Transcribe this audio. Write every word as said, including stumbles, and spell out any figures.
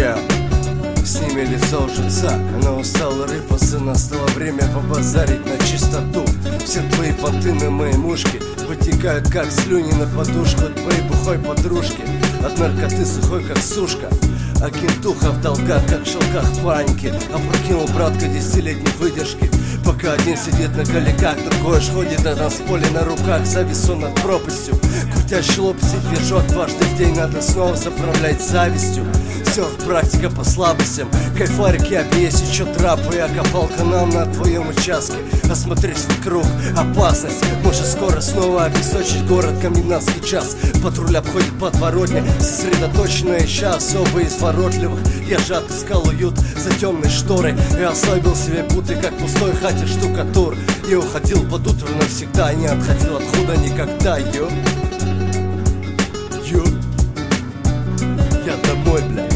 Я с ними лицо жильца, она устала рыпаться, настало время побазарить на чистоту. Все твои понты на моей мушке вытекают как слюни на подушку от твоей бухой подружки. От наркоты сухой как сушка, а кентуха в долгах как в шелках паники. Опрокинул братка десятилетней выдержки, пока один сидит на коллегах, другой ж ходит на танцполе на руках. Завис он над пропастью, крутящий лопасти движок. Дважды в день надо снова заправлять завистью. Все, практика по слабостям, кайфарик я бесит, чё трапы. Я копал канал на твоем участке, осмотреть вокруг опасность. Может скоро снова обесточить город, комендантский час. Патруль обходит подворотня, сосредоточенно ища особо изворотливых. Я же отыскал уют за темной шторой и ослабил себе путы, как в пустой хате штукатур. И уходил под утро навсегда, не отходил от худа никогда. Ё, ё, я домой, бля.